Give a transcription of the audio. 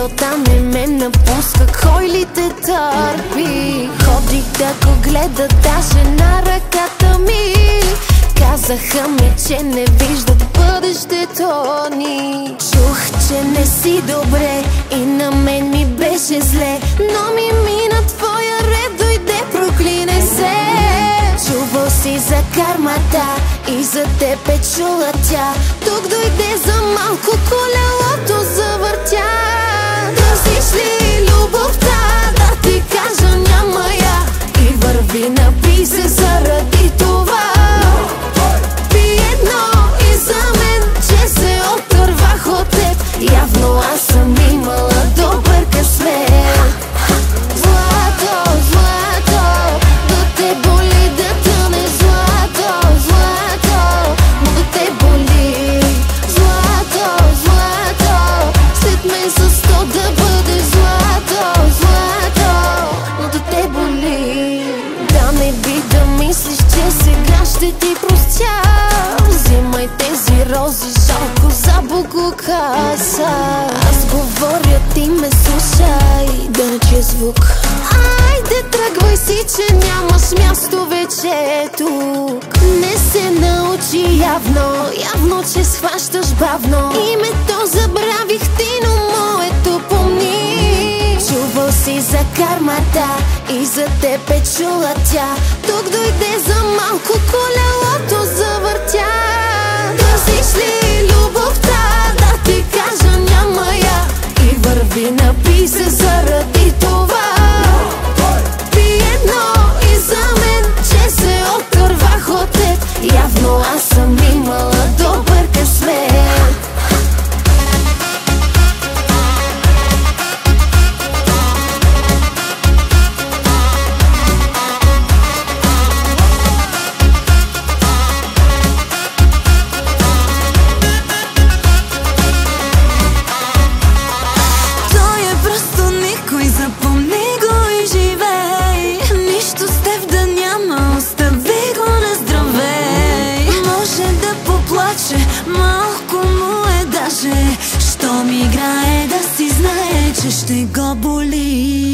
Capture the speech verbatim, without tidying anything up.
мисълта не ме напуска. Кой ли те търпи? Ходих да го гледа даже на ръката ми. Казаха ми, че не виждат бъдещето ни. Чух, че не си добре и на мен ми беше зле, но ми мина твоя ред, дойде, проклине се. Чувал си за кармата и за теб е чула тя. Тук дойде за малко, колелото завъртя. Търсиш ли любовта? Да ти кажа, няма я. И върви, напий се заради това. Пи едно и за мен, че се отървах от теб. Явно аз съм имала добър късмет. Злато, злато, да те боли, да тъне. Злато, злато, но да те боли. Злато, злато, след мен със сто да бъде. Злато, злато, но да те боли. Да не би да мислиш, че сега ще ти простя. Взимай тези рози, жалко за богокаса. Аз говоря, ти ме слушай, да не чуя звук. Айде, тръгвай си, че нямаш място вече тук. Не се научи явно, явно, че схващаш бавно. Името забравих ти, но моето помни. Чувал си за кармата и за теб е чула тя. Тук дойде за малко, колелото завъртя. Търсиш ли любовта? Да ти кажа, няма я. И върви, напий се заради това. Пи едно и за мен, че се отървах от теб. Явно аз съм имала добър късмет. Малко му е даже, щом играе, да си знае, че ще го боли.